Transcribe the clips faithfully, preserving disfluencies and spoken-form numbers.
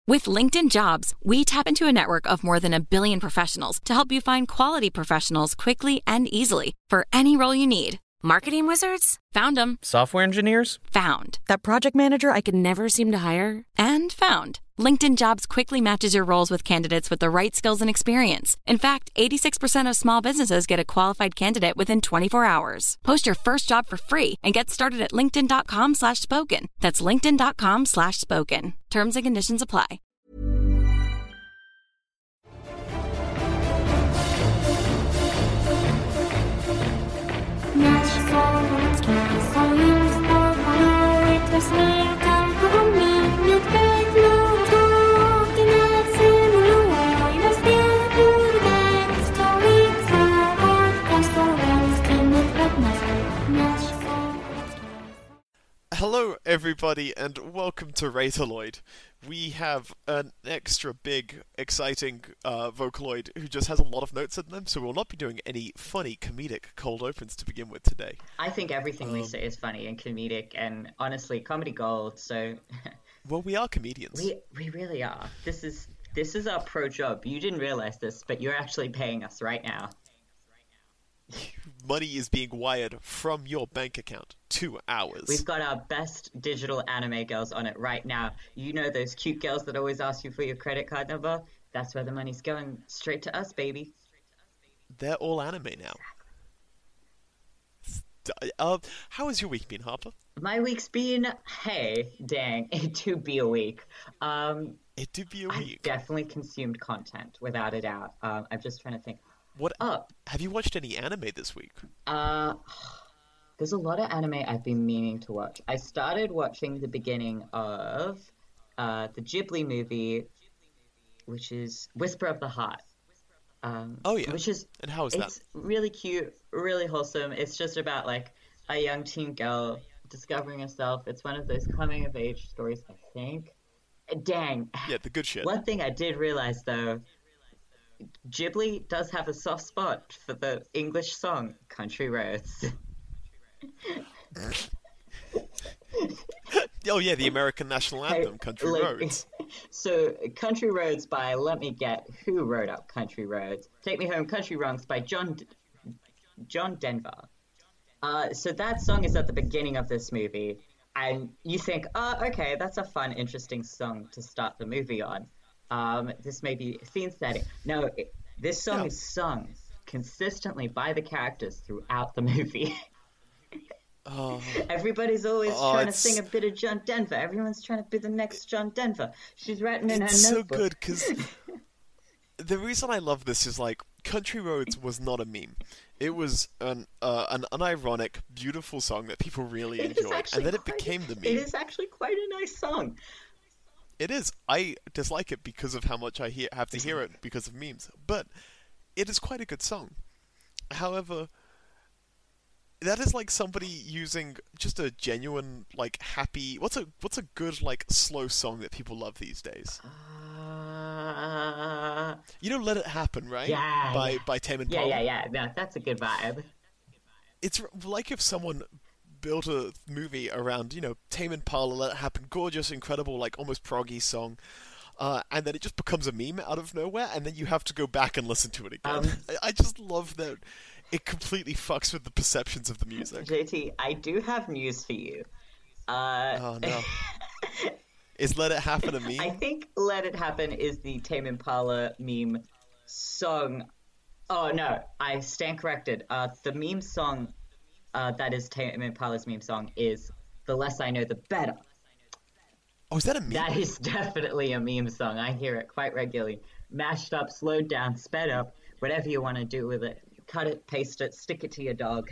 With LinkedIn Jobs, we tap into a network of more than a billion professionals to help you find quality professionals quickly and easily for any role you need. Marketing wizards? Found them. Software engineers? Found. That project manager I could never seem to hire? And found. LinkedIn Jobs quickly matches your roles with candidates with the right skills and experience. In fact, eighty-six percent of small businesses get a qualified candidate within twenty-four hours. Post your first job for free and get started at linkedin.com slash spoken. That's linkedin.com slash spoken. Terms and conditions apply. Hello everybody and welcome to Rataloid. We have an extra big, exciting uh, Vocaloid who just has a lot of notes in them, so we'll not be doing any funny, comedic cold opens to begin with today. I think everything um, we say is funny and comedic and honestly comedy gold, so... Well, we are comedians. We we really are. This is this is our pro job. You didn't realize this, but you're actually paying us right now. Money is being wired from your bank account to ours. We've got our best digital anime girls on it right now. You know those cute girls that always ask you for your credit card number? That's where the money's going. Straight to us, baby. They're all anime now. Uh, how has your week been, Harper? My week's been, hey, dang, it do be a week. Um, it do be a I've week. definitely consumed content, without a doubt. Um, I'm just trying to think. What? Oh, have you watched any anime this week? Uh, there's a lot of anime I've been meaning to watch. I started watching the beginning of uh, the Ghibli movie, which is Whisper of the Heart. Um, oh yeah. Which is and how is it's that? It's really cute, really wholesome. It's just about like a young teen girl discovering herself. It's one of those coming of age stories, I think. Dang. Yeah, the good shit. One thing I did realize though, Ghibli does have a soft spot for the English song Country Roads. Oh yeah, the American national anthem, Country like, Roads. So, Country Roads by, let me get, who wrote up Country Roads? Take Me Home, Country Roads by John D- John Denver. Uh, so that song is at the beginning of this movie, and you think, oh, okay, that's a fun, interesting song to start the movie on. Um, this may be scene setting. No, it, this song yeah. is sung consistently by the characters throughout the movie. Oh. Everybody's always oh, trying it's... to sing a bit of John Denver. Everyone's trying to be the next John Denver. She's writing in it's her so notebook. good because the reason I love this is like Country Roads was not a meme. It was an uh, an unironic, beautiful song that people really enjoyed, and then it became the meme. It is actually quite a nice song. It is. I dislike it because of how much I hear, have to hear it because of memes, but it is quite a good song. However, that is like somebody using just a genuine, like, happy... What's a what's a good, like, slow song that people love these days? Uh... You know Let It Happen, right? Yeah, By, yeah. by Tame Yeah, Impala. yeah, yeah. No, that's a good vibe. It's like if someone built a movie around, you know, Tame Impala, Let It Happen, gorgeous, incredible, like, almost proggy song, uh, and then it just becomes a meme out of nowhere, and then you have to go back and listen to it again. Um... I, I just love that... It completely fucks with the perceptions of the music. J T, I do have news for you. Uh, oh, no. Is Let It Happen a meme? I think Let It Happen is the Tame Impala meme song. Oh, no, I stand corrected. Uh, the meme song uh, that is Tame Impala's meme song is The Less I Know, The Better. Oh, is that a meme? That is definitely a meme song. I hear it quite regularly. Mashed up, slowed down, sped up, whatever you want to do with it. Cut it, paste it, stick it to your dog.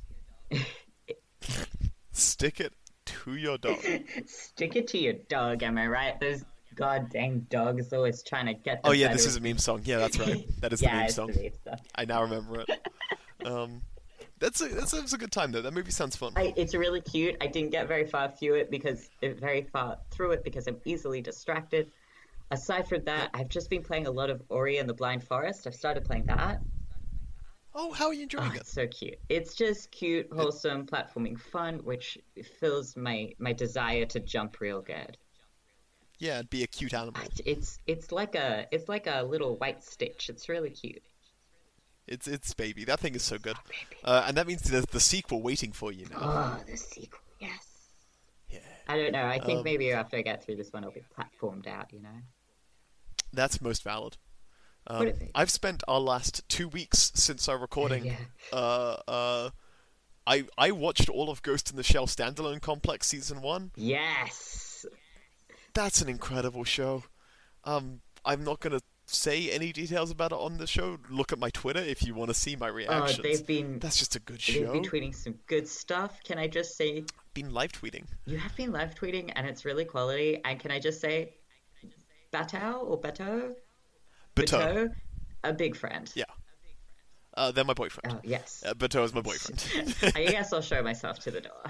Stick it to your dog. Stick it to your dog, am I right? Those god dang dogs always trying to get the Oh yeah, better. this is a meme song. Yeah, that's right. That is yeah, the meme it's song. The meme stuff. I now remember it. Um, that's a, that's, a, that's a good time though. That movie sounds fun. I, it's really cute. I didn't get very far through it because very far through it because I'm easily distracted. Aside from that, I've just been playing a lot of Ori and the Blind Forest. I've started playing that. Oh, how are you enjoying oh, it? It's so cute. It's just cute, wholesome, platforming fun, which fills my, my desire to jump real good. Yeah, it'd be a cute animal. It's it's like a it's like a little white Stitch. It's really cute. It's it's baby. That thing is so good. Oh, baby. Uh, and that means there's the sequel waiting for you now. Oh, the sequel, yes. Yeah. I don't know. I think Um, maybe after I get through this one, it'll be platformed out. You know. That's most valid. Um, Would it be? I've spent our last two weeks since our recording. Yeah. Uh, uh, I I watched all of Ghost in the Shell Standalone Complex season one. Yes. That's an incredible show. Um, I'm not gonna say any details about it on the show. Look at my Twitter if you want to see my reactions. Oh, they've been That's just a good they've show. been tweeting some good stuff. Can I just say Been live tweeting. you have been live tweeting and it's really quality. And can I just say, Bateau or Beto? Bateau. Beto, a big friend. Yeah. Uh, they're my boyfriend. Oh yes. Uh, Bateau is my boyfriend. I guess I'll show myself to the door.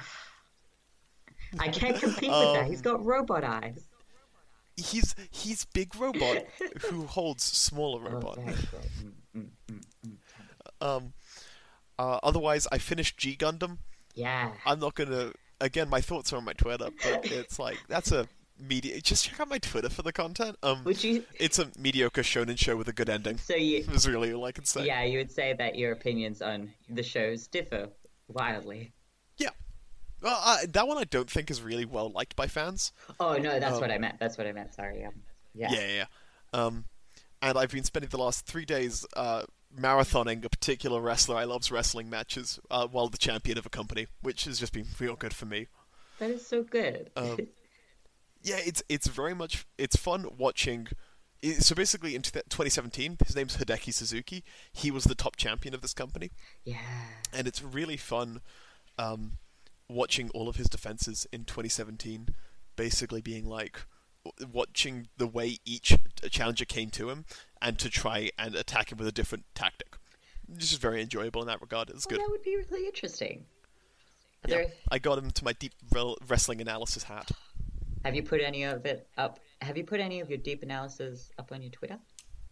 I can't compete with Um, that. He's got robot eyes. he's he's big robot who holds smaller Oh, robot. very good. Mm, mm, mm, mm. Um, uh, otherwise, I finished G Gundam. Yeah. I'm not gonna. Again, my thoughts are on my Twitter, but it's like that's a media. Just check out my Twitter for the content. Um, Would you? it's a mediocre shonen show with a good ending. So you? Is really all I can say. Yeah, you would say that your opinions on the shows differ wildly. Yeah. Well, uh, that one I don't think is really well liked by fans. Oh no, that's Um, what I meant. That's what I meant. Sorry. Um, yeah. Yeah, yeah. yeah. Um, and I've been spending the last three days uh, marathoning a particular wrestler I love's wrestling matches uh, while the champion of a company, which has just been real good for me. That is so good. Um, Yeah, it's it's very much it's fun watching. i- So basically, in twenty seventeen, his name's Hideki Suzuki. He was the top champion of this company, yeah. and it's really fun um, watching all of his defenses in twenty seventeen. Basically, being like w- watching the way each challenger came to him, and to try and attack him with a different tactic. This is very enjoyable in that regard. It's Well, good. that would be really interesting. Are Yeah, there- I got him to my deep rel- wrestling analysis hat. Have you put any of it up? Have you put any of your deep analysis up on your Twitter?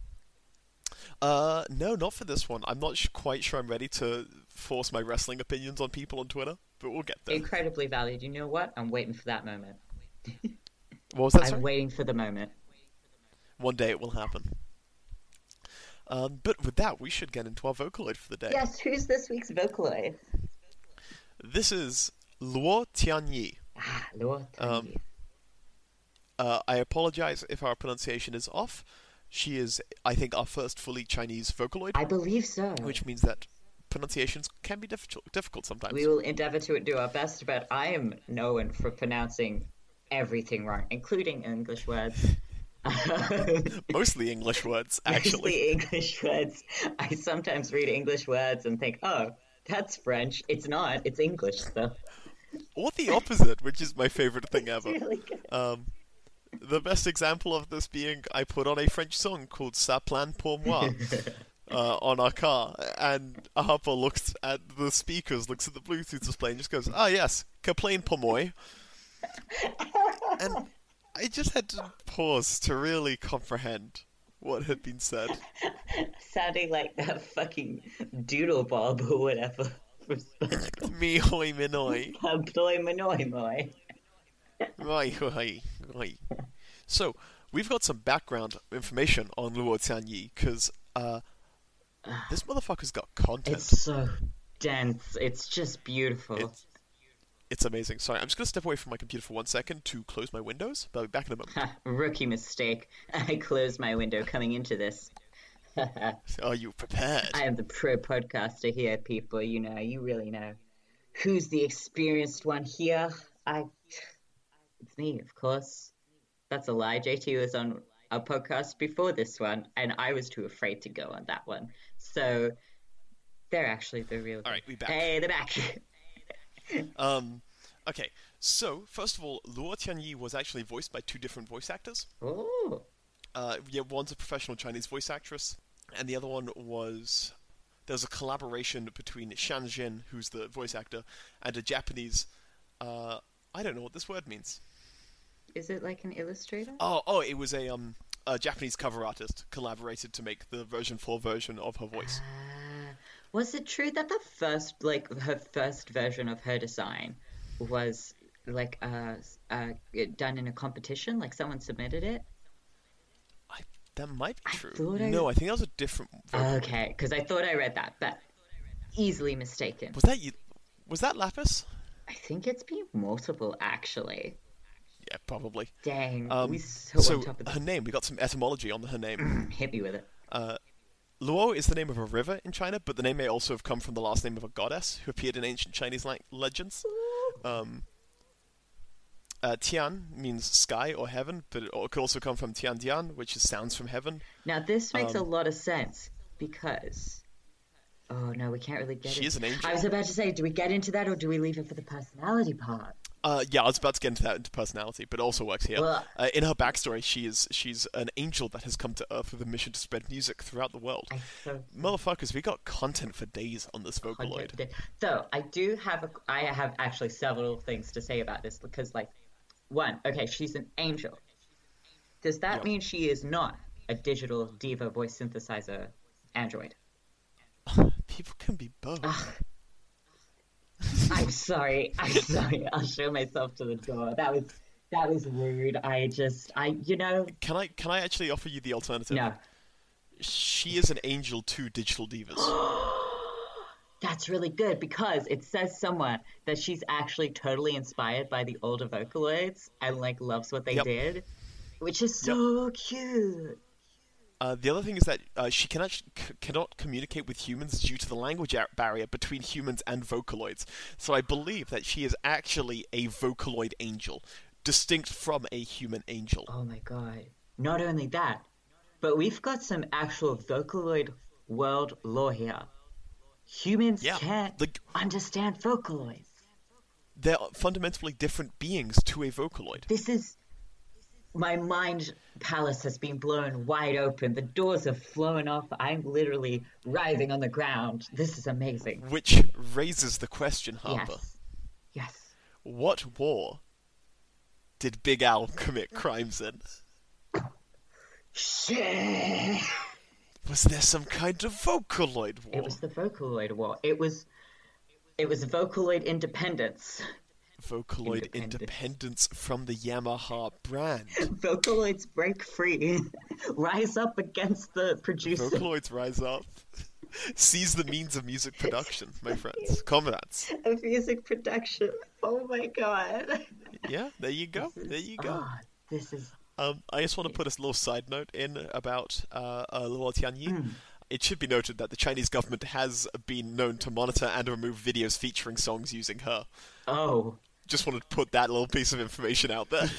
Uh, no, not for this one. I'm not sh- quite sure I'm ready to force my wrestling opinions on people on Twitter, but we'll get there. Incredibly valued. You know what? I'm waiting for that moment. What was that, I'm sorry? waiting for the moment. One day it will happen. Um, but with that, we should get into our Vocaloid for the day. Yes, who's this week's Vocaloid? This is Luo Tianyi. Ah, Lord. Um, Uh, I apologize if our pronunciation is off. She is, I think, our first fully Chinese Vocaloid, I believe so. which means that pronunciations can be difficult, difficult sometimes. We will endeavor to do our best, but I am known for pronouncing everything wrong, including English words. Mostly English words, actually. Mostly English words. I sometimes read English words and think, oh, that's French. It's not. It's English stuff. Or the opposite, which is my favorite thing ever. Really good. Um, the best example of this being I put on a French song called Ça plane pour moi uh, on our car, and Harper looks at the speakers, looks at the Bluetooth display, and just goes, "Ah, yes, que plane pour moi." And I just had to pause to really comprehend what had been said. Sounding like that fucking doodle bob or whatever. Me hoi minoi. Ploy manoi moi. Right, right, right. So, we've got some background information on Luo Tianyi, because uh, this motherfucker's got content. It's so dense. It's just beautiful. It's, it's amazing. Sorry, I'm just going to step away from my computer for one second to close my windows, but I'll be back in a moment. Ha, rookie mistake. I closed my window coming into this. Are you prepared? I am the pro podcaster here, people. You know, you really know. Who's the experienced one here? I. It's me, of course. That's a lie. J T was on a podcast before this one, and I was too afraid to go on that one. So they're actually the real. All right, we back. Hey, they're back. Um, okay, so, first of all, Luo Tianyi was actually voiced by two different voice actors. Oh. Uh, yeah, one's a professional Chinese voice actress, and the other one was... There's a collaboration between Shan Jin, who's the voice actor, and a Japanese... Uh, I don't know what this word means. Is it like an illustrator? Oh, oh, it was a um a Japanese cover artist collaborated to make the version four version of her voice. Uh, was it true that the first, like, her first version of her design was like uh, uh done in a competition? Like someone submitted it? I, that might be I true. thought I- No, I think that was a different Vocaloid. Okay, because I thought I read that, but easily mistaken. Was that you? Was that Lapis? I think it's been multiple, actually. Yeah, probably. Dang, Um, we so, so on top of her this. name, we got some etymology on her name. Hit me with it. Uh, Luo is the name of a river in China, but the name may also have come from the last name of a goddess who appeared in ancient Chinese like legends. Um, uh, Tian means sky or heaven, but it could also come from Tian Dian, which is sounds from heaven. Now, this makes a Um, lot of sense because... Oh, no, we can't really get She it. is an angel. I was about to say, do we get into that or do we leave it for the personality part? Uh, yeah, I was about to get into that into personality, but it also works here. Well- uh, in her backstory, she is she's an angel that has come to Earth with a mission to spread music throughout the world. I so Motherfuckers, we got content for days on this Vocaloid. content. So I do have a, I have actually several things to say about this because, like, one, okay, she's an angel. Does that Yep. mean she is not a digital diva voice synthesizer android? People can be both. I'm sorry. I'm sorry. I'll show myself to the door. That was that was rude. I just I you know Can I can I actually offer you the alternative? no. She is an angel to digital divas. That's really good because it says somewhere that she's actually totally inspired by the older Vocaloids and like loves what they Yep. did, which is so cute. Uh, the other thing is that uh, she cannot c- cannot communicate with humans due to the language a- barrier between humans and Vocaloids. So I believe that she is actually a Vocaloid angel, distinct from a human angel. Oh my god. Not only that, but we've got some actual Vocaloid world lore here. Humans Yeah, can't the- understand Vocaloids. They're fundamentally different beings to a Vocaloid. This is... My mind palace has been blown wide open. The doors have flown off. I'm literally writhing on the ground. This is amazing. Which raises the question, Harper. Yes. Yes. What war did Big Al commit crimes in? Shit. Was there some kind of Vocaloid war? It was the Vocaloid War. It was... It was Vocaloid independence. Vocaloid Independence. independence from the Yamaha brand. Vocaloids break free. Rise up against the producer. Vocaloids rise up. Seize the means of music production, my friends. Comrades. Of music production. Oh my god. Yeah, there you go. This is- There you go. ah, this is... Um, I just want to put a little side note in about uh, uh, Luo Tianyi. It should be noted that the Chinese government has been known to monitor and remove videos featuring songs using her. Oh. Just wanted to put that little piece of information out there.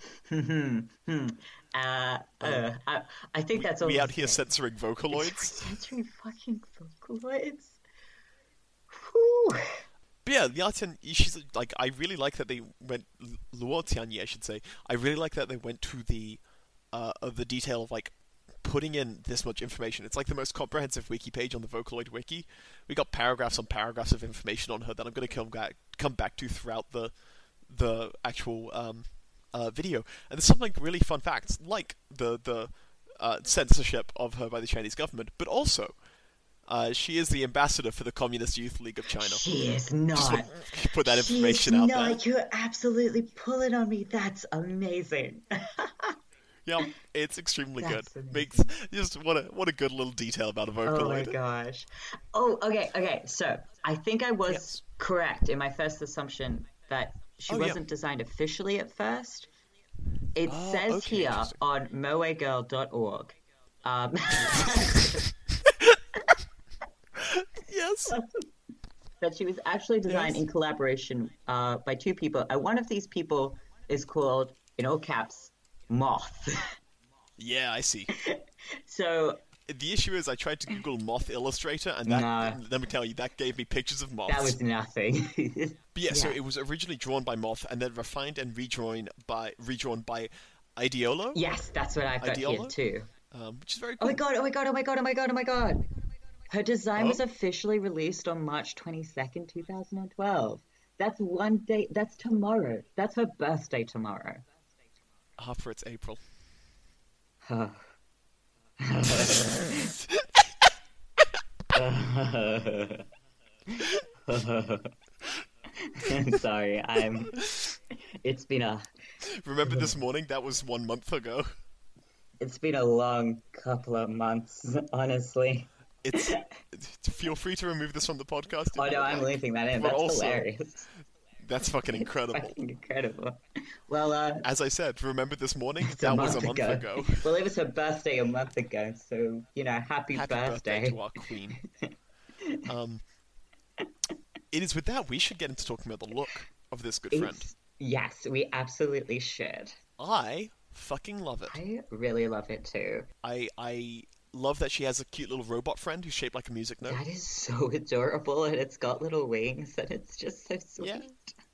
Uh, uh, I, I think that's all we I'm out here saying. censoring Vocaloids. Censoring fucking Vocaloids? Whew. But yeah, Liao Tian, she's like, I really like that they went, Luo Tianyi, I should say, I really like that they went to the, uh, of the detail of like, putting in this much information. It's like the most comprehensive wiki page on the Vocaloid wiki. We got paragraphs on paragraphs of information on her that I'm going to come back, come back to throughout the, the actual, um, uh, video. And there's some like really fun facts, like the, the, uh, censorship of her by the Chinese government, but also, Uh, she is the ambassador for the Communist Youth League of China. She is Just not. want to put that She information is out not. there. You're absolutely pulling on me. That's amazing. Yeah, it's extremely That's good. amazing. Makes just what a what a good little detail about a Oh my Vocaloid. gosh. Oh, okay, okay. So I think I was Yes. correct in my first assumption that she Oh, yeah. wasn't designed officially at first. It Oh, says okay, here interesting. on moe girl dot org. Um, Yes. that she was actually designed Yes. in collaboration uh, by two people. And one of these people is called, in all caps, Moth. Yeah, I see. So The issue is, I tried to Google Moth Illustrator, and that No. let me tell you, that gave me pictures of moths. that was nothing. But yeah, so yeah. it was originally drawn by Moth, and then refined and redrawn by redrawn by Ideolo, Yes, that's what I've got here Ideolo? too. um, which is very Oh cool. my god, oh my god, oh my god, oh my god, oh my god. Her design was Oh. officially released on March twenty-second, twenty twelve. That's one day, that's tomorrow. That's her birthday tomorrow. Harper, it's April. I'm sorry, I'm It's been a Remember this morning? That was one month ago. it's been a long couple of months, honestly. It's feel free to remove this from the podcast. if Oh you no, would I'm like. leaving that in. But That's also, hilarious. that's fucking incredible. Fucking incredible. Well, uh, As I said, remember this morning? it's a That month was a month ago. ago. Well, it was her birthday a month ago, so you know, happy, Happy birthday. birthday. to our queen. Um, it is with that we should get into talking about the look of this good friend. It's, yes, we absolutely should. I fucking love it. I really love it too. I I love that she has a cute little robot friend who's shaped like a music note. That is so adorable, and it's got little wings, and it's just so sweet. Yeah.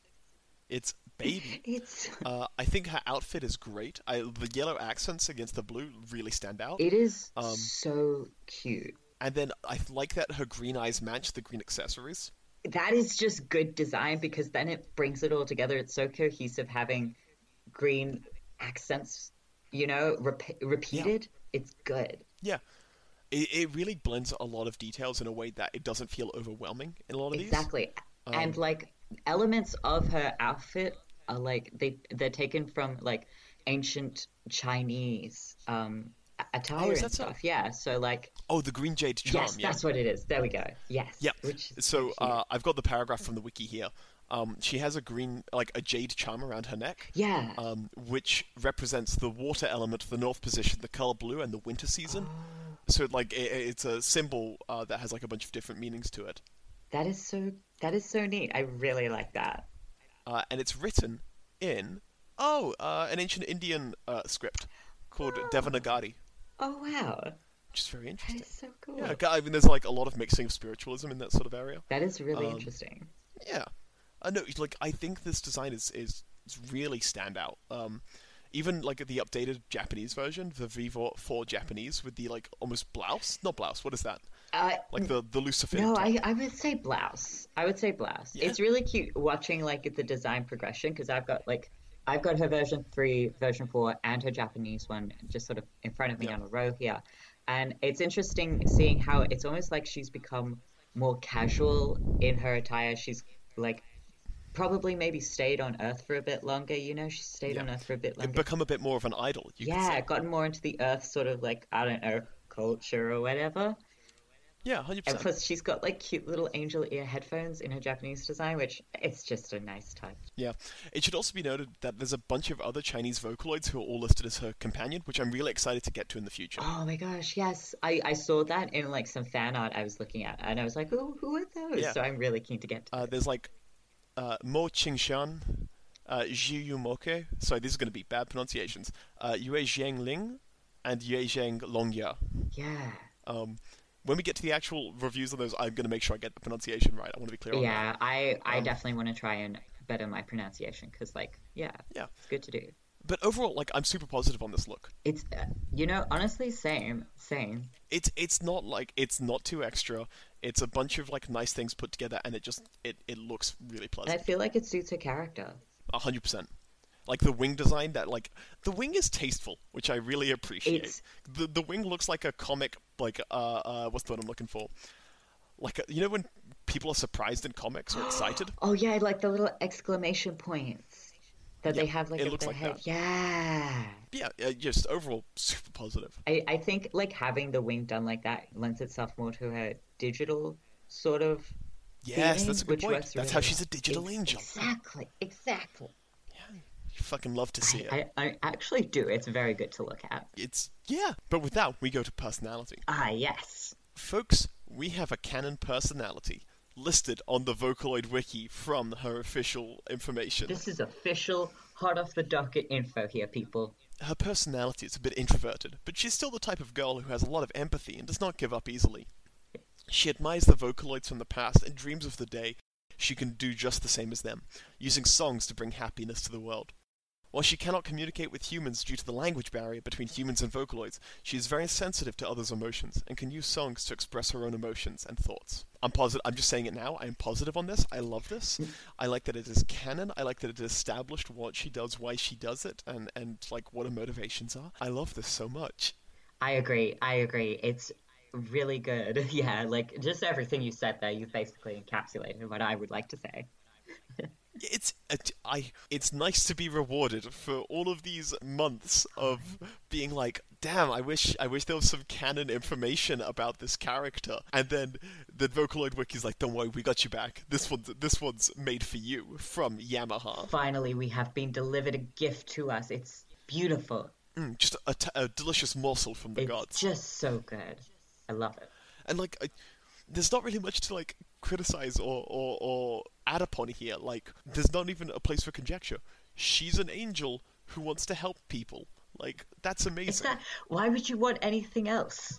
It's baby. It's Uh, I think her outfit is great. I, the yellow accents against the blue really stand out. it is Um, so cute. And then I like that her green eyes match the green accessories. That is just good design because then it brings it all together. It's so cohesive having green accents, you know, rep- repeated. It's good. Yeah. It, it really blends a lot of details in a way that it doesn't feel overwhelming in a lot of these. Exactly. Um, And like elements of her outfit are like they they're taken from like ancient Chinese um attire Oh, is and that so? stuff. Yeah. So like Oh, the green jade charm, yes, yeah. that's what it is. There we go. Yes. Yeah. Which is So cute. uh, I've got the paragraph from the wiki here. Um, she has a green, like a jade charm around her neck. yeah. Um, which represents the water element, the north position, the color blue, and the winter season. So like it, it's a symbol uh, that has like a bunch of different meanings to it, That is so that is so neat. I really like that. uh, and it's written in oh uh, an ancient Indian uh, script called Devanagari, Oh wow. which is very That interesting. is so cool. Yeah, I mean, there's like a lot of mixing of spiritualism in that sort of area. That is really Um, interesting. Yeah, I know. Like, I think this design is is, is really stand out. Um, even like the updated Japanese version, the Vivo four Japanese with the like almost blouse, not blouse. What is that? Uh, Like the the looser fit. no, top. I, I would say blouse. I would say blouse. Yeah. It's really cute watching like the design progression because I've got like I've got her version three, version four, and her Japanese one just sort of in front of me Yeah. on a row here, and it's interesting seeing how it's almost like she's become more casual in her attire. She's like probably maybe stayed on Earth for a bit longer. You know, she stayed Yeah. on Earth for a bit It longer. become a bit more of an idol. You could Yeah, say. gotten more into the Earth sort of like I don't know culture or whatever. Yeah, hundred And percent. plus, she's got like cute little angel ear headphones in her Japanese design, which it's just a nice touch. Yeah, it should also be noted that there's a bunch of other Chinese Vocaloids who are all listed as her companion, which I'm really excited to get to in the future. Oh my gosh, yes, I, I saw that in like some fan art I was looking at, and I was like, oh, who are those? Yeah. So I'm really keen to get to Uh, it. there's like uh, Mo Qingshan, uh, Zhi Yumoke. Sorry, these are going to be bad pronunciations. Uh, Yue Zhengling and Yue Zheng Longya. Yeah, Um, when we get to the actual reviews on those, I'm going to make sure I get the pronunciation right. I want to be clear on that. yeah, I I Um, definitely want to try and better my pronunciation because like yeah, Yeah. it's good to do. But overall, like, I'm super positive on this look. It's uh, you know honestly same same. It's it's not like it's not too extra. It's a bunch of like nice things put together, and it just it, it looks really And I pleasant. feel like it suits her character. A hundred percent. Like the wing design, that like the wing is tasteful, which I really appreciate. It's- The the wing looks like a comic, like uh uh what's the word I'm looking for? Like a, you know when people are surprised in comics or excited. Oh yeah, like the little exclamation points that they Yeah, have like it at looks their like head. that. Yeah. Yeah, uh, just overall super positive. I, I think like having the wing done like that lends itself more to her digital sort of Yes, feeling, that's a good which point. works That's really how well. she's a digital Ex- angel. Exactly, exactly. You fucking love to see it. I, I actually do. It's very good to look at. It's yeah. But with that, we go to personality. Ah, yes. Folks, we have a canon personality listed on the Vocaloid wiki from her official information. This is official, hot off the docket info here, people. Her personality is a bit introverted, but she's still the type of girl who has a lot of empathy and does not give up easily. She admires the Vocaloids from the past and dreams of the day she can do just the same as them, using songs to bring happiness to the world. While she cannot communicate with humans due to the language barrier between humans and Vocaloids, she is very sensitive to others' emotions and can use songs to express her own emotions and thoughts. I'm positive. I'm just saying it now. I am positive on this. I love this. I like that it is canon. I like that it is established what she does, why she does it, and and like what her motivations are. I love this so much. I agree. I agree. It's really good. Yeah, like just everything you said there, you've basically encapsulated what I would like to say. It's I. It's nice to be rewarded for all of these months of being like, damn. I wish. I wish there was some canon information about this character. And then the Vocaloid Wiki's like, don't worry, we got you back. This one's this one's made for you from Yamaha. Finally, we have been delivered a gift to us. It's beautiful. Mm, just a, t- a delicious morsel from the it's gods. Just so good. I love it. And like, I, there's not really much to like criticize or, or or add upon here. Like, there's not even a place for conjecture. She's an angel who wants to help people. Like, that's amazing. It's that, why would you want anything else?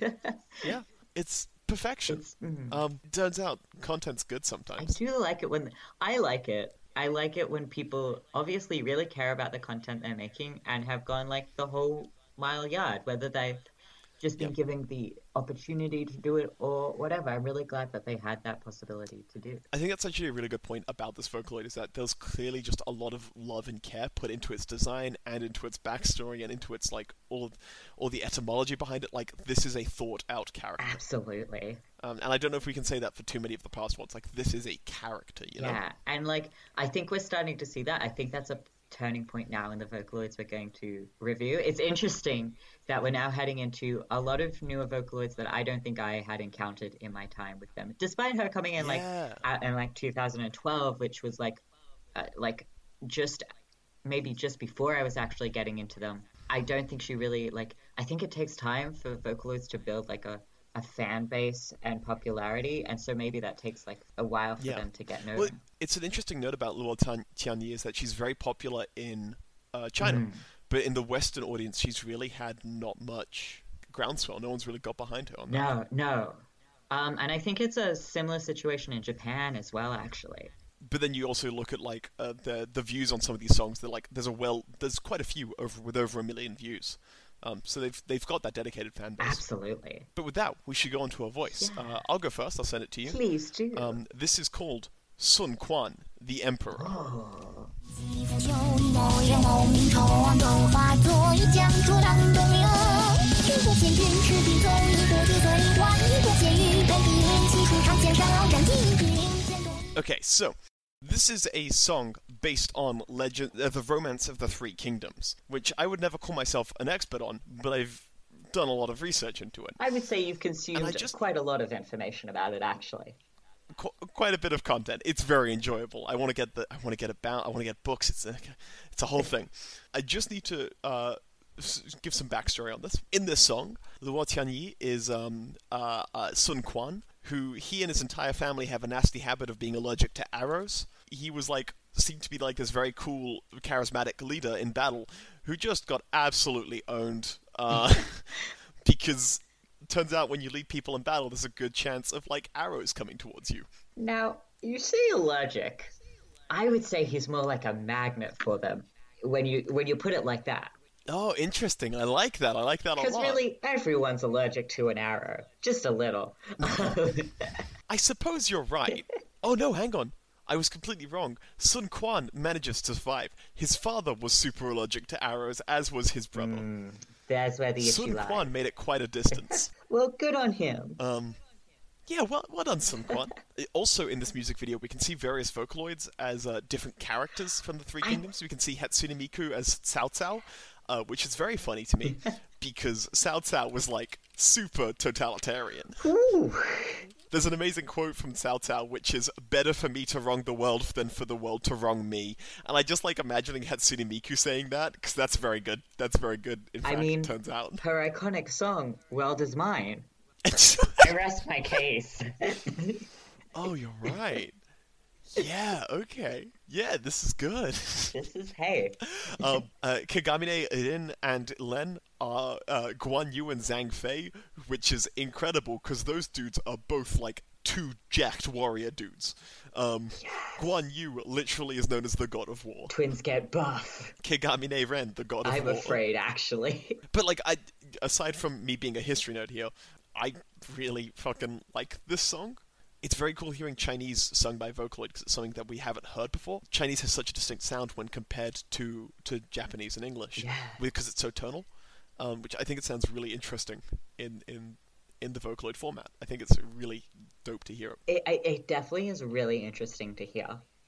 Yeah, it's perfection. It's, mm. Um, turns out content's good I sometimes. do like it when I like it. I like it when people obviously really care about the content they're making and have gone like the whole mile yard, whether they've just been Yep. given the opportunity to do it or whatever. I'm really glad that they had that possibility to do. I think that's actually a really good point about this Vocaloid, is that there's clearly just a lot of love and care put into its design and into its backstory and into its like all of, all the etymology behind it. Like, this is a thought out character. Absolutely. Um, and I don't know if we can say that for too many of the past ones. Like, this is a character, you know? Yeah, and like I think we're starting to see that. I think that's a turning point now in the Vocaloids we're going to review. It's interesting that we're now heading into a lot of newer Vocaloids that I don't think I had encountered in my time with them. Despite her coming in like Yeah. at, in like two thousand twelve, which was like uh, like just maybe just before I was actually getting into them. I don't think she really like. I think it takes time for Vocaloids to build like a a fan base and popularity, and so maybe that takes like a while for Yeah. them to get known. Well, it's an interesting note about Luo Tian- Tianyi is that she's very popular in uh, China, Mm. but in the Western audience, she's really had not much groundswell. No one's really got behind her on that. No, no. Um, and I think it's a similar situation in Japan as well, actually. But then you also look at like uh, the the views on some of these songs. They're like, there's a well, there's quite a few over with over a million views. Um, so they've they've got that dedicated fan base. Absolutely. But with that, we should go on to a voice. Yeah. Uh, I'll go first. I'll send it to you. Please do. Um, this is called Sun Quan, the Emperor. Oh. 有一某人某名丑王斗法作，欲将出唐得名。举国贤君赤壁纵，一国之最冠，一国贤于北地人，齐出长剑上鏖战尽，举令剑动。 Okay, so this is a song based on legend, uh, the Romance of the Three Kingdoms, which I would never call myself an expert on, but I've done a lot of research into it. I would say you've consumed just- quite a lot of information about it, actually. Qu- quite a bit of content. It's very enjoyable. I want to get the. I want to get about. I want to get books. It's a. It's a whole thing. I just need to uh, s- give some backstory on this. In this song, Luo Tianyi is um uh, uh Sun Quan, who he and his entire family have a nasty habit of being allergic to arrows. He was like seemed to be like this very cool, charismatic leader in battle, who just got absolutely owned. Uh, because. Turns out when you lead people in battle, there's a good chance of like arrows coming towards you. Now, you say allergic. I would say he's more like a magnet for them when you when you put it like that. Oh, interesting. I like that. I like that a Because lot. really, everyone's allergic to an arrow. Just a little. I suppose you're right. Oh no, hang on. I was completely wrong. Sun Quan manages to survive. His father was super allergic to arrows, as was his brother. That's where the issue Sun lies. Quan made it quite a distance. Well, good on him. Um, yeah, well, well done, Sun Quan. Also, in this music video, we can see various Vocaloids as uh, different characters from the Three Kingdoms. We can see Hatsune Miku as Cao Cao, uh, which is very funny to me, because Cao Cao was, like, super totalitarian. Ooh. There's an amazing quote from Cao Cao, which is, better for me to wrong the world than for the world to wrong me. And I just like imagining Hatsune Miku saying that, because that's very good. That's very good, in fact, I mean, it turns out. her iconic song, World is Mine. I rest my case. Oh, you're right. Yeah, okay. Yeah, this is good. This is, hey. um, uh, Kagamine Rin and Len are uh, Guan Yu and Zhang Fei, which is incredible because those dudes are both like two jacked warrior dudes. Um, Guan Yu literally is known as the god of war. Twins get buff. Kagamine Ren, the god of I'm war. afraid, actually. But like, I, aside from me being a history nerd here, I really fucking like this song. It's very cool hearing Chinese sung by Vocaloid because it's something that we haven't heard before. Chinese has such a distinct sound when compared to, to Japanese and English, Yeah. because it's so tonal, um, which I think it sounds really interesting in, in in the Vocaloid format. I think it's really dope to hear it. It, it, it definitely is really interesting to hear.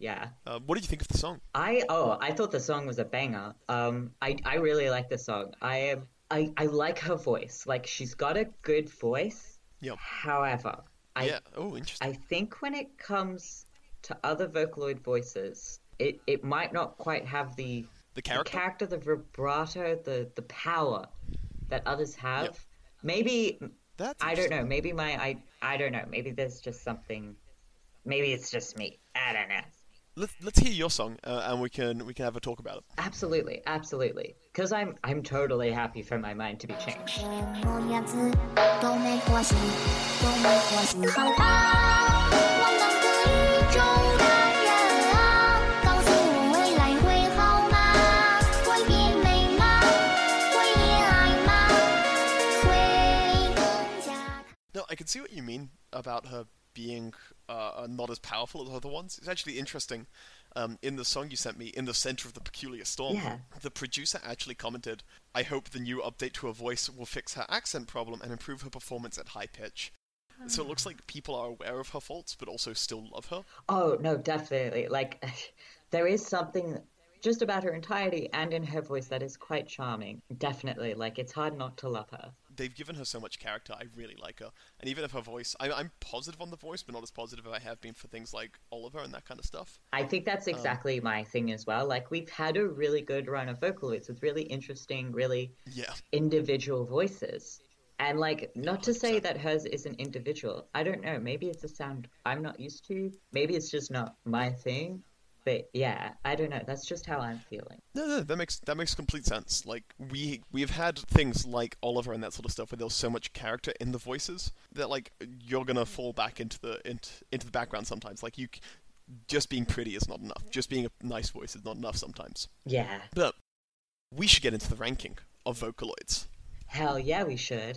Yeah. Um, what did you think of the song? I oh, I thought the song was a banger. Um, I I really like the song. I am I I like her voice. Like she's got a good voice. Yeah. However, I Yeah. Oh, interesting. I think when it comes to other Vocaloid voices, it it might not quite have the The character? the character, the vibrato, the the power that others have. Yep. Maybe That's I don't interesting. know. Maybe my I I don't know. Maybe there's just something. Maybe it's just me. I don't know. Let's let's hear your song, uh, and we can we can have a talk about it. Absolutely, absolutely. Because I'm I'm totally happy for my mind to be changed. 什么样子都没关系，都没关系。好吧，我们的宇宙大人啊，告诉我未来会好吗？会变美吗？会恋爱吗？会更加。 No, I can see what you mean about her being uh, not as powerful as other ones. It's actually interesting. Um, in the song you sent me, in the center of the peculiar storm, Yeah. the producer actually commented, "I hope the new update to her voice will fix her accent problem and improve her performance at high pitch." So it looks like people are aware of her faults, but also still love her. Oh no, definitely. Like there is something just about her entirety and in her voice that is quite charming. Definitely. Like it's hard not to love her. They've given her so much character. I really like her, and even if her voice, I, I'm positive on the voice, but not as positive as I have been for things like Oliver and that kind of stuff. I think that's exactly my thing as well. Like we've had a really good run of Vocaloids with really interesting, really Yeah. individual voices. And like not to say one hundred percent. that hers isn't individual. I don't know. Maybe it's a sound I'm not used to. Maybe it's just not my thing. But yeah, I don't know. That's just how I'm feeling. No, no, that makes that makes complete sense. Like we we've had things like Oliver and that sort of stuff where there's so much character in the voices that like you're gonna fall back into the into into the background sometimes. Like you, c- just being pretty is not enough. Just being a nice voice is not enough sometimes. Yeah. But we should get into the ranking of Vocaloids. Hell yeah, we should.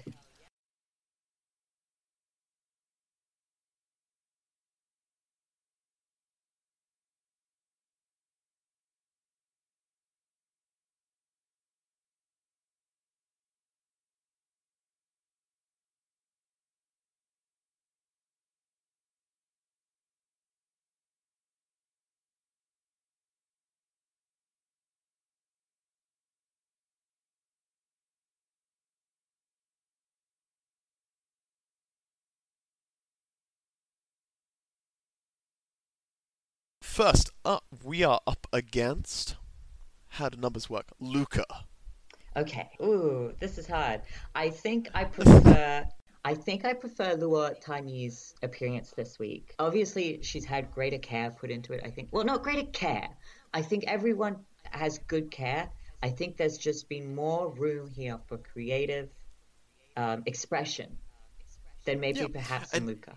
First up, we are up against. How do numbers work? Luca. Okay. Ooh, this is hard. I think I prefer. I think I prefer Luo Tanyi's appearance this week. Obviously, she's had greater care put into it. I think. Well, not greater care. I think everyone has good care. I think there's just been more room here for creative um, expression than maybe Yeah, perhaps in and- Luca.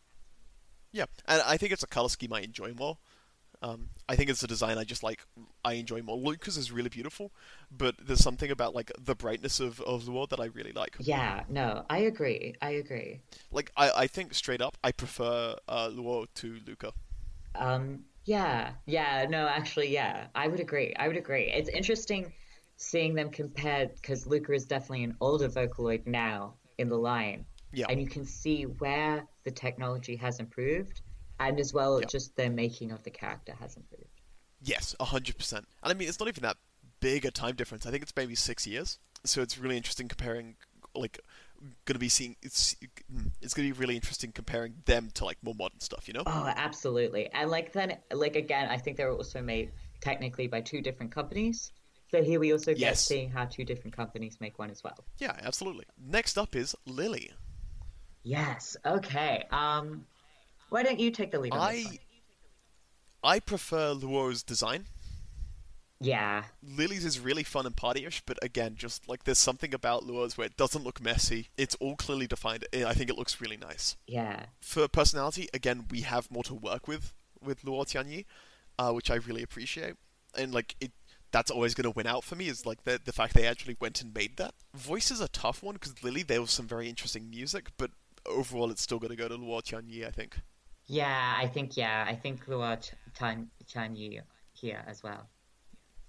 Yeah, and I think it's a color scheme I enjoy more. Um, I think it's a design I just like. I enjoy more. Lucas is really beautiful, but there's something about like the brightness of of Luo that I really like. Yeah. No, I agree. I agree. Like I, I think straight up, I prefer uh, Luo to Luca. Um, yeah, yeah, no, actually, yeah, I would agree. I would agree. It's interesting seeing them compared because Luca is definitely an older Vocaloid now in the line. Yeah. And you can see where the technology has improved and as well Yeah. just the making of the character has improved. Yes, a hundred percent. And I mean, it's not even that big a time difference. I think it's maybe six years. So it's really interesting comparing, like, gonna be seeing. It's it's gonna be really interesting comparing them to like more modern stuff. You know? Oh, absolutely. And like then, like again, I think they were also made technically by two different companies. So here we also get Yes. seeing how two different companies make one as well. Yeah, absolutely. Next up is Lily. Yes. Okay. Um, why don't you take the lead on this I one? I prefer Luo's design. Yeah. Lily's is really fun and partyish, but again, just like there's something about Luo's where it doesn't look messy. It's all clearly defined. I think it looks really nice. Yeah. For personality, again, we have more to work with with Luo Tianyi, uh, which I really appreciate. And like it, that's always going to win out for me is like the the fact they actually went and made that. Voice is a tough one because Lily there was some very interesting music, but overall it's still going to go to Luo Tianyi, I think. Yeah, I think yeah, I think Luo Ch- Chan Chan Yi here as well.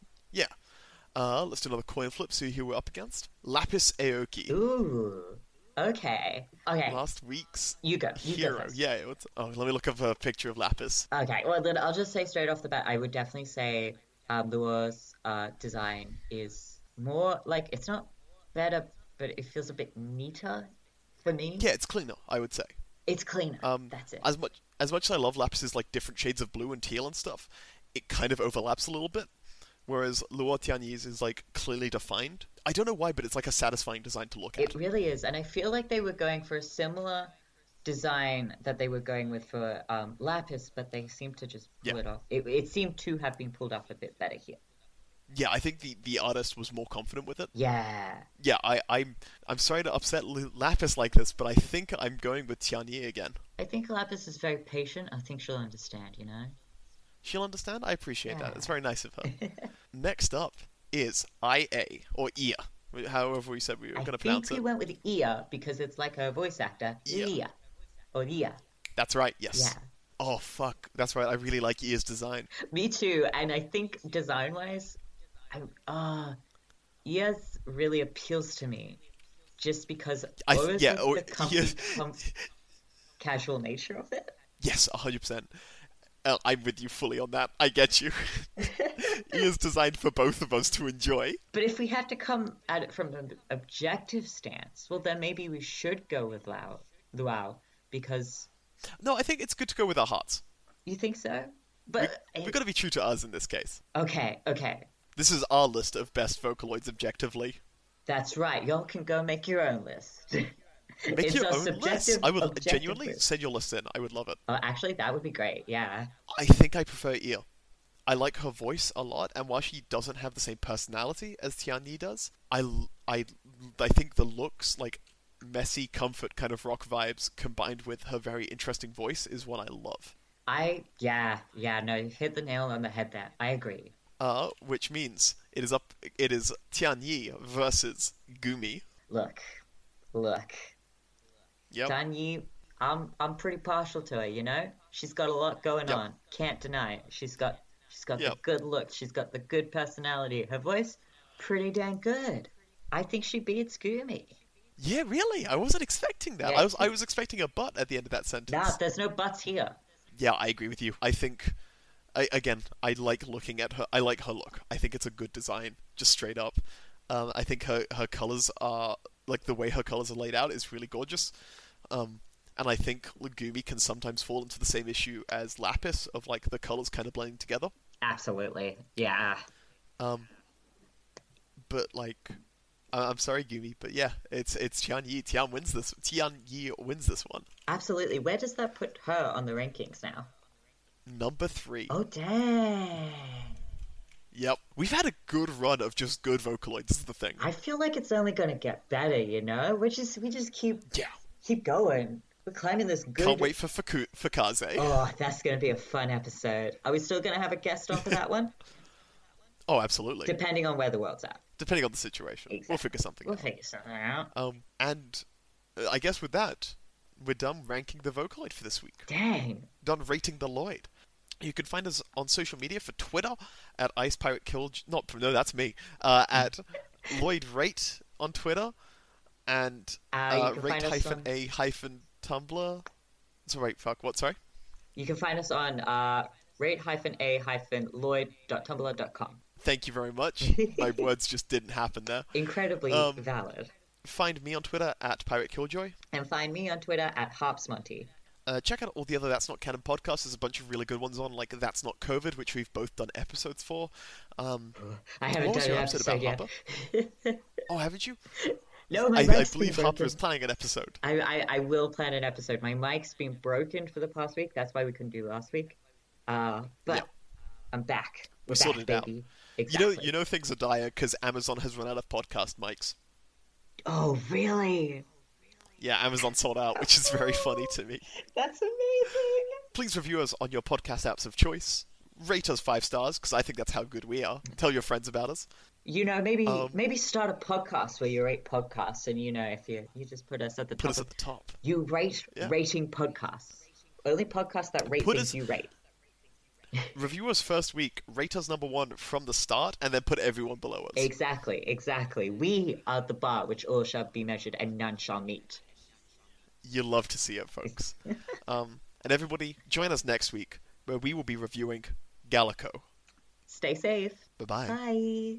Yeah. Uh, let's do another coin flip. See who we're up against. Lapis Aoki. Ooh. Okay. Okay. Last week's You go. You hero. go first. Yeah. What's, oh, let me look up a picture of Lapis. Okay. Well, then I'll just say straight off the bat, I would definitely say uh, Lua's uh, design is more like it's not better, but it feels a bit neater for me. Yeah, it's cleaner, I would say. It's cleaner. Um, That's it. As much as much as I love Lapis's like different shades of blue and teal and stuff, it kind of overlaps a little bit. Whereas Luo Tianyi's is like clearly defined. I don't know why, but it's like a satisfying design to look at. It really is, and I feel like they were going for a similar design that they were going with for um, Lapis, but they seemed to just pull Yeah. it off. It, it seemed to have been pulled off a bit better here. Yeah, I think the, the artist was more confident with it. Yeah. Yeah, I, I'm I'm sorry to upset L- Lapis like this, but I think I'm going with Tianyi again. I think Lapis is very patient. I think she'll understand, you know? She'll understand? I appreciate that. Yeah. It's very nice of her. Next up is I A, or Ia, however we said we were I going to think pronounce we it. went with Ia because it's like a voice actor. Ia. Ia. Or Ia. That's right, yes. Yeah. Oh, fuck. That's right, I really like Ia's design. Me too, and I think design-wise, I, uh, Ia's really appeals to me. Just because I- always yeah, of or- the comfy, yeah. comf- casual nature of it. Yes, one hundred percent. Uh, I'm with you fully on that. I get you. Ia's designed for both of us to enjoy. But if we had to come at it from an objective stance, well, then maybe we should go with Luau, Luau because No, I think it's good to go with our hearts. you think so. But We've got to be true to us in this case. okay, okay, This is our list of best Vocaloids objectively. that's right. Y'all can go make your own list. Make It's your a own list. subjective, I would objective genuinely list. send your list in. I would love it. Oh, actually, that would be great. Yeah. I think I prefer Ia. I like her voice a lot, and while she doesn't have the same personality as Tianyi does, I, l- I, I think the looks, like messy, comfort kind of rock vibes, combined with her very interesting voice, is what I love. I yeah yeah no, you hit the nail on the head there. I agree. Uh, which means it is up. It is Tianyi versus Gumi. Look, look, Yep. Danyi, I'm I'm pretty partial to her. You know, she's got a lot going Yep. on. Can't deny it. She's got she's got Yep. the good look. She's got the good personality. Her voice, pretty dang good. I think she beats Gumi. Yeah, really. I wasn't expecting that. Yeah. I was. I was expecting a butt at the end of that sentence. Nah, there's no buts here. Yeah, I agree with you. I think, I, again, I like looking at her. I like her look. I think it's a good design, just straight up. Um, I think her her colors are like the way her colors are laid out is really gorgeous. Um, and I think Gumi can sometimes fall into the same issue as Lapis of like the colors kind of blending together. Absolutely. Yeah. Um, but like, I- I'm sorry, Gumi, but yeah, it's it's Tian Yi. Tian wins this. Tian Yi wins this one. Absolutely. Where does that put her on the rankings now? Number three. Oh dang. Yep, we've had a good run of just good Vocaloids. Is the thing. I feel like it's only gonna get better, you know? We just we just keep Yeah. keep going. We're climbing this good. Can't wait for Fuku- Fukaze. Oh. Oh, that's gonna be a fun episode. Are we still gonna have a guest on for that one? Oh, absolutely. Depending on where the world's at. Depending on the situation, we'll Exactly. figure something We'll out. figure something out. Um, and uh, I guess with that, we're done ranking the Vocaloid for this week. Dang. Done rating the Lloyd. You can find us on social media for Twitter at Ice Pirate Kill. Not no, that's me. Uh, at Lloyd Rate on Twitter and Uh, you uh, can rate find us hyphen on- a hyphen Tumblr. So wait, fuck. What? Sorry. You can find us on uh, rate-a-lloyd.tumblr dot com. Thank you very much. My words just didn't happen there. Incredibly Um, valid. Find me on Twitter at Pirate Killjoy. And find me on Twitter at Harpsmonty. Uh, check out all the other That's Not Canon podcasts. There's a bunch of really good ones on, like That's Not COVID, which we've both done episodes for. Um, I haven't what was done your an episode episode about yet. Harper? Oh, haven't you? No, my I, I mic's believe been Harper broken. is planning an episode. I, I, I will plan an episode. My mic's been broken for the past week. That's why we couldn't do last week. Uh, but Yeah. I'm back. We're We're back, sorted out. baby. You Exactly. know, you know things are dire because Amazon has run out of podcast mics. Oh, really? Yeah, Amazon sold out, which is very funny to me. That's amazing. Please review us on your podcast apps of choice. Rate us five stars because I think that's how good we are. Tell your friends about us. You know, maybe Um, maybe start a podcast where you rate podcasts, and you know, if you you just put us at the Put top, us of, at the top. you rate Yeah. rating podcasts. Only podcasts that rate Put things us- you rate. review us first week, rate us number one from the start, and then put everyone below us. Exactly, exactly. We are the bar which all shall be measured and none shall meet. You love to see it, folks. um, and everybody, join us next week, where we will be reviewing Gallico. Stay safe. Bye-bye. Bye.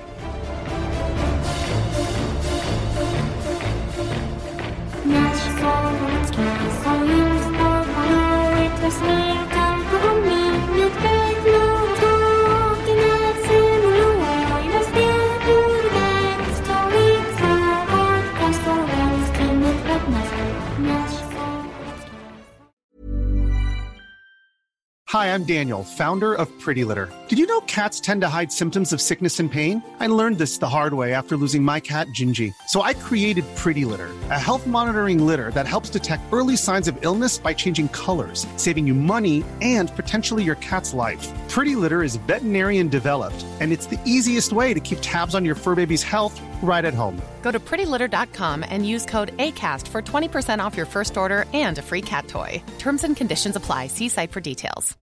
Nasz słowacki sojusz pokoju to smutno pominąć pewno to, gdy nas symulują rozwiele burdel. Stolica walka słowacki my przed nas. Nasz słowacki. Hi, I'm Daniel, founder of Pretty Litter. Did you know cats tend to hide symptoms of sickness and pain? I learned this the hard way after losing my cat, Gingy. So I created Pretty Litter, a health monitoring litter that helps detect early signs of illness by changing colors, saving you money and potentially your cat's life. Pretty Litter is veterinarian developed, and it's the easiest way to keep tabs on your fur baby's health right at home. Go to pretty litter dot com and use code ACAST for twenty percent off your first order and a free cat toy. Terms and conditions apply. See site for details.